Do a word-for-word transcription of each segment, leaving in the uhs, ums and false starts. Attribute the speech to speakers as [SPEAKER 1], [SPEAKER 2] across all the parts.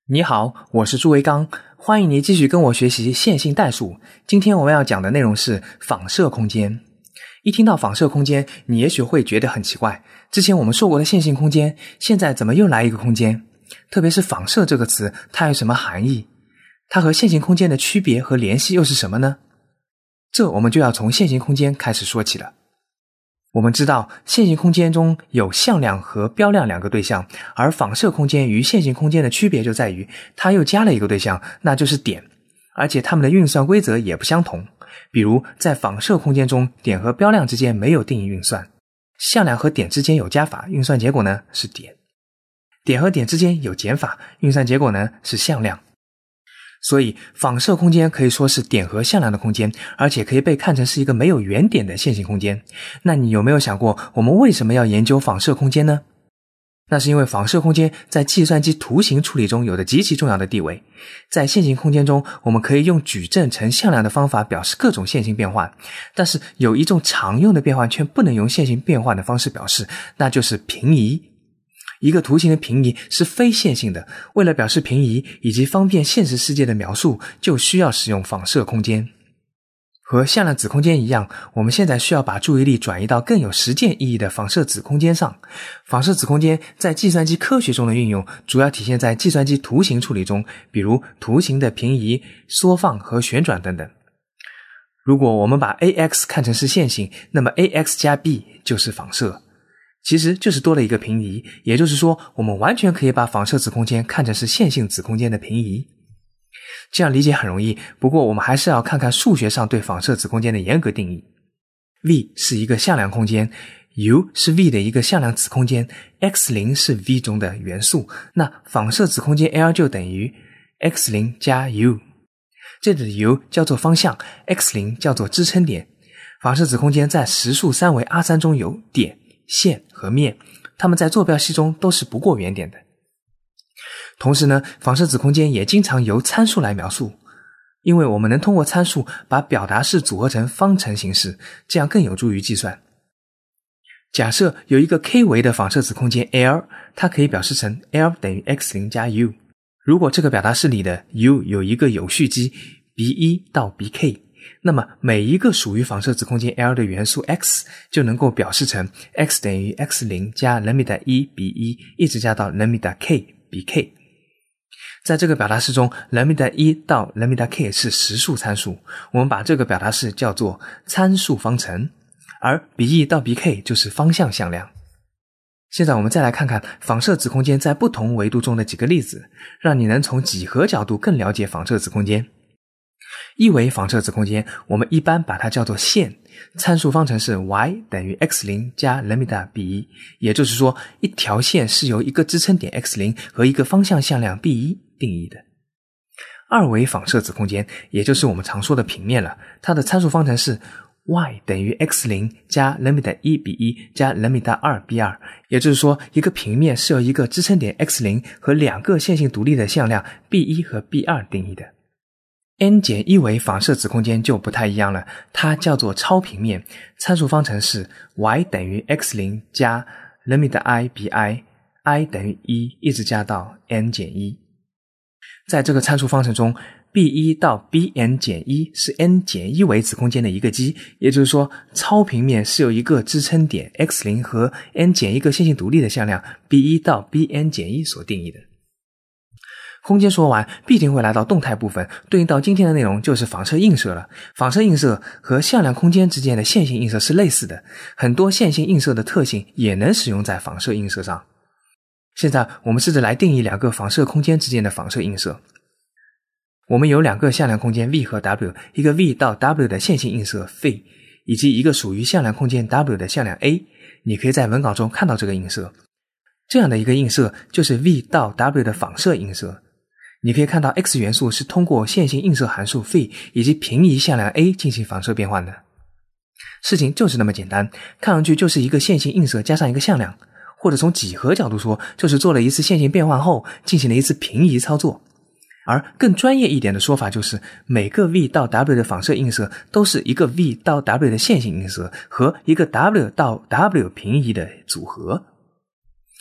[SPEAKER 1] 你好，我是朱维刚，欢迎你继续跟我学习线性代数。今天我们要讲的内容是仿射空间。一听到仿射空间，你也许会觉得很奇怪，之前我们说过的线性空间，现在怎么又来一个空间？特别是仿射这个词，它有什么含义？它和线性空间的区别和联系又是什么呢？这我们就要从线性空间开始说起了。我们知道线性空间中有向量和标量两个对象，而仿射空间与线性空间的区别就在于它又加了一个对象，那就是点，而且它们的运算规则也不相同。比如在仿射空间中，点和标量之间没有定义运算，向量和点之间有加法，运算结果呢是点，点和点之间有减法，运算结果呢是向量。所以仿射空间可以说是点和向量的空间，而且可以被看成是一个没有原点的线性空间。那你有没有想过，我们为什么要研究仿射空间呢？那是因为仿射空间在计算机图形处理中有着极其重要的地位。在线性空间中，我们可以用矩阵乘向量的方法表示各种线性变换，但是有一种常用的变换却不能用线性变换的方式表示，那就是平移。一个图形的平移是非线性的，为了表示平移以及方便现实世界的描述，就需要使用仿射空间。和向量子空间一样，我们现在需要把注意力转移到更有实践意义的仿射子空间上。仿射子空间在计算机科学中的运用主要体现在计算机图形处理中，比如图形的平移、缩放和旋转等等。如果我们把 A X 看成是线性，那么 A X 加 B 就是仿射，其实就是多了一个平移，也就是说我们完全可以把仿射子空间看成是线性子空间的平移。这样理解很容易，不过我们还是要看看数学上对仿射子空间的严格定义。 V 是一个向量空间， U 是 V 的一个向量子空间， X 零 是 V 中的元素，那仿射子空间 L 就等于 X 零 加 U。 这里的 U 叫做方向， X 零 叫做支撑点。仿射子空间在实数三维 R 三 中有点、线和面，它们在坐标系中都是不过原点的。同时呢，仿射子空间也经常由参数来描述，因为我们能通过参数把表达式组合成方程形式，这样更有助于计算。假设有一个 K 维的仿射子空间 L， 它可以表示成 L 等于 X 零 加 U。 如果这个表达式里的 U 有一个有序积 B 一 到 B K，那么每一个属于仿射子空间 L 的元素 X 就能够表示成 X 等于 X 零 加 lambda 一 比一 一直加到 lambda K 比 K。 在这个表达式中 lambda 一到 lambda K 是实数参数，我们把这个表达式叫做参数方程，而比一到比 K 就是方向向量。现在我们再来看看仿射子空间在不同维度中的几个例子，让你能从几何角度更了解仿射子空间。一维仿射子空间我们一般把它叫做线，参数方程是 y 等于 x 零 加 lambda 比一，也就是说一条线是由一个支撑点 x 零 和一个方向向量 b 一 定义的。二维仿射子空间也就是我们常说的平面了，它的参数方程是 y 等于 x 零 加 lambda 一 比一加 lambda 二 比二，也就是说一个平面是由一个支撑点 x 零 和两个线性独立的向量 b 一 和 b 二 定义的。n 减一维仿射子空间就不太一样了，它叫做超平面，参数方程是 y 等于 x 零 加 lambda I 比 i， i 等于一一直加到 n 减一。在这个参数方程中 b 一 到 bn 减一是 n 减一维子空间的一个积，也就是说超平面是由一个支撑点 x 零 和 n 减一个线性独立的向量 b 一 到 bn 减一所定义的。空间说完，必定会来到动态部分，对应到今天的内容就是仿射映射了。仿射映射和向量空间之间的线性映射是类似的，很多线性映射的特性也能使用在仿射映射上。现在我们试着来定义两个仿射空间之间的仿射映射。我们有两个向量空间 V 和 W， 一个 V 到 W 的线性映射 phi， 以及一个属于向量空间 W 的向量 A， 你可以在文稿中看到这个映射。这样的一个映射就是 V 到 W 的仿射映射。你可以看到 X 元素是通过线性映射函数 phi 以及平移向量 A 进行仿射变换的。事情就是那么简单，看上去就是一个线性映射加上一个向量，或者从几何角度说，就是做了一次线性变换后进行了一次平移操作。而更专业一点的说法就是每个 V 到 W 的仿射映射都是一个 V 到 W 的线性映射和一个 W 到 W 平移的组合。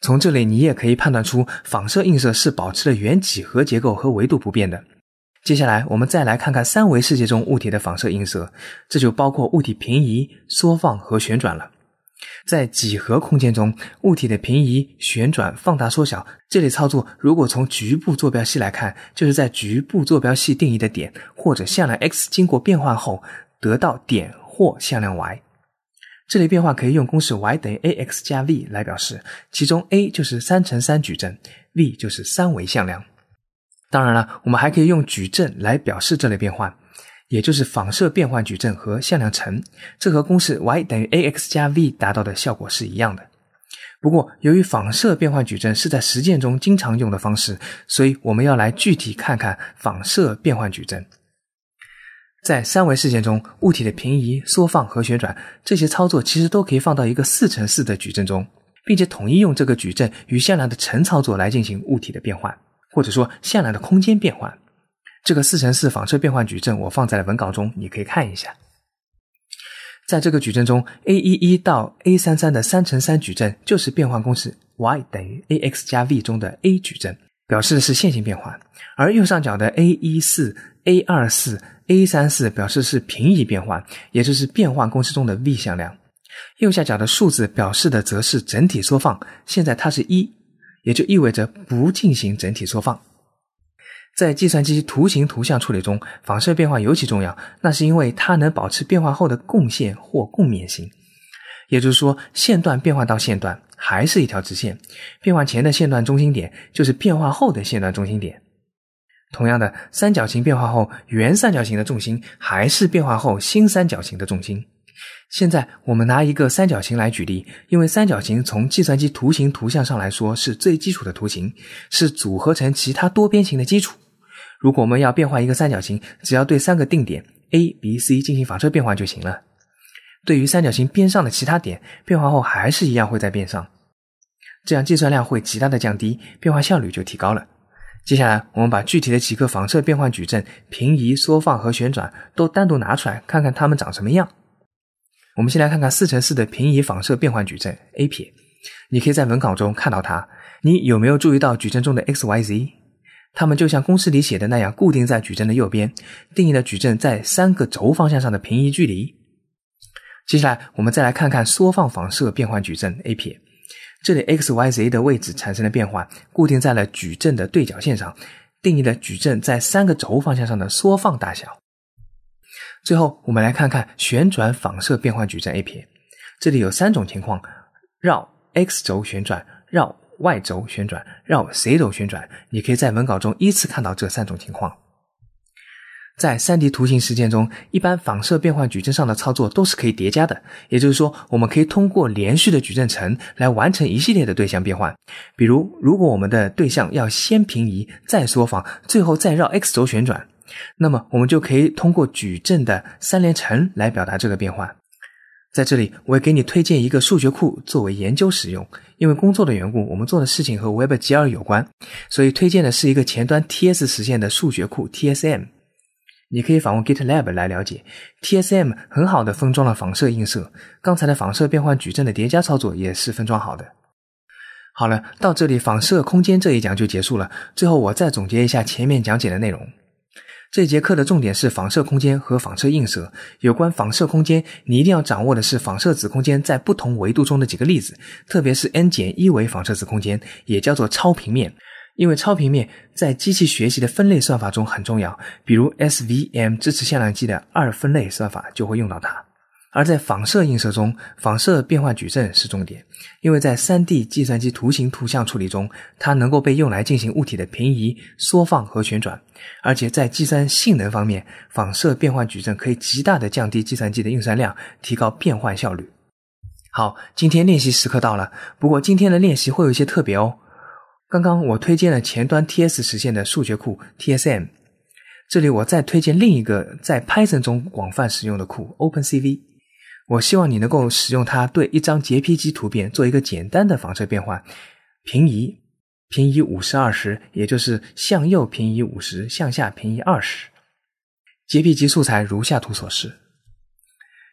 [SPEAKER 1] 从这里你也可以判断出仿射映射是保持了原几何结构和维度不变的。接下来我们再来看看三维世界中物体的仿射映射，这就包括物体平移、缩放和旋转了。在几何空间中，物体的平移、旋转、放大、缩小这类操作，如果从局部坐标系来看，就是在局部坐标系定义的点或者向量 x 经过变换后得到点或向量 y。这类变化可以用公式 y 等于 ax 加 v 来表示，其中 a 就是三乘三矩阵， v 就是三维向量。当然了，我们还可以用矩阵来表示这类变换，也就是仿射变换矩阵和向量乘，这和公式 y 等于 ax 加 v 达到的效果是一样的。不过由于仿射变换矩阵是在实践中经常用的方式，所以我们要来具体看看仿射变换矩阵。在三维事件中，物体的平移、缩放和旋转这些操作其实都可以放到一个四乘四的矩阵中，并且统一用这个矩阵与向量的乘操作来进行物体的变换，或者说向量的空间变换。这个四乘四仿射变换矩阵我放在了文稿中，你可以看一下。在这个矩阵中 A 十一 到 A 三十三 的三乘三矩阵就是变换公式 y 等于 ax 加 v 中的 A 矩阵，表示的是线性变换，而右上角的 A 十四、A 二十四、A 三十四 表示是平移变换，也就是变换公式中的 v 向量。右下角的数字表示的则是整体缩放，现在它是一，也就意味着不进行整体缩放。在计算机图形图像处理中，仿射变换尤其重要，那是因为它能保持变换后的共线或共面型。也就是说，线段变换到线段还是一条直线，变换前的线段中心点就是变换后的线段中心点。同样的，三角形变化后，原三角形的重心还是变化后新三角形的重心。现在我们拿一个三角形来举例，因为三角形从计算机图形图像上来说是最基础的图形，是组合成其他多边形的基础。如果我们要变换一个三角形，只要对三个定点 A、B、C 进行仿射变换就行了。对于三角形边上的其他点，变化后还是一样会在边上，这样计算量会极大的降低，变换效率就提高了。接下来我们把具体的几个仿射变换矩阵平移、缩放和旋转都单独拿出来看看它们长什么样。我们先来看看四乘四的平移仿射变换矩阵 A 撇，你可以在文稿中看到它。你有没有注意到矩阵中的 x、y、z？ 它们就像公式里写的那样固定在矩阵的右边，定义了矩阵在三个轴方向上的平移距离。接下来我们再来看看缩放仿射变换矩阵 A 撇，这里 x、y、z 的位置产生了变化，固定在了矩阵的对角线上，定义了矩阵在三个轴方向上的缩放大小。最后我们来看看旋转仿射变换矩阵 A 撇，这里有三种情况：绕 x 轴旋转、绕 y 轴旋转、绕 z 轴旋转。你可以在文稿中依次看到这三种情况。在 三 D 图形实践中，一般仿射变换矩阵上的操作都是可以叠加的，也就是说我们可以通过连续的矩阵层来完成一系列的对象变换。比如如果我们的对象要先平移再缩放，最后再绕 x 轴旋转，那么我们就可以通过矩阵的三连乘来表达这个变换。在这里我也给你推荐一个数学库作为研究使用，因为工作的缘故，我们做的事情和 WebGL 有关，所以推荐的是一个前端 T S 实现的数学库 T S M。你可以访问 GitLab 来了解。 T S M 很好的封装了仿射映射，刚才的仿射变换矩阵的叠加操作也是封装好的。好了，到这里仿射空间这一讲就结束了。最后我再总结一下前面讲解的内容。这节课的重点是仿射空间和仿射映射。有关仿射空间，你一定要掌握的是仿射子空间在不同维度中的几个例子，特别是 n 减一 维仿射子空间，也叫做超平面。因为超平面在机器学习的分类算法中很重要，比如 S V M 支持向量机的二分类算法就会用到它。而在仿射映射中，仿射变换矩阵是重点，因为在 三 D 计算机图形图像处理中，它能够被用来进行物体的平移、缩放和旋转。而且在计算性能方面，仿射变换矩阵可以极大的降低计算机的运算量，提高变换效率。好，今天练习时刻到了，不过今天的练习会有一些特别哦。刚刚我推荐了前端 T S 实现的数学库 T S M， 这里我再推荐另一个在 Python 中广泛使用的库 OpenCV。 我希望你能够使用它对一张 J P G 图片做一个简单的仿射变换，平移平移五十 二十，也就是向右平移五十，向下平移二十。 J P G 素材如下图所示。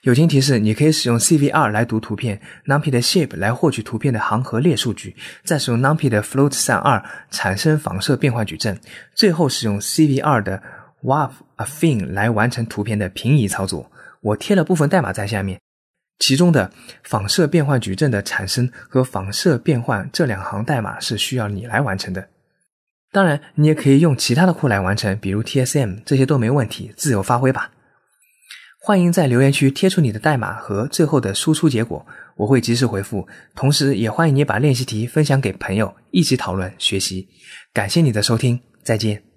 [SPEAKER 1] 友情提示，你可以使用 C V R 来读图片， NumPy 的 Shape 来获取图片的行和列数据，再使用 NumPy 的 Float 二产生仿射变换矩阵，最后使用 C V R 的 WAV-Affine 来完成图片的平移操作。我贴了部分代码在下面，其中的仿射变换矩阵的产生和仿射变换这两行代码是需要你来完成的。当然，你也可以用其他的库来完成，比如 T S M， 这些都没问题，自由发挥吧。欢迎在留言区贴出你的代码和最后的输出结果，我会及时回复，同时也欢迎你把练习题分享给朋友，一起讨论学习。感谢你的收听，再见。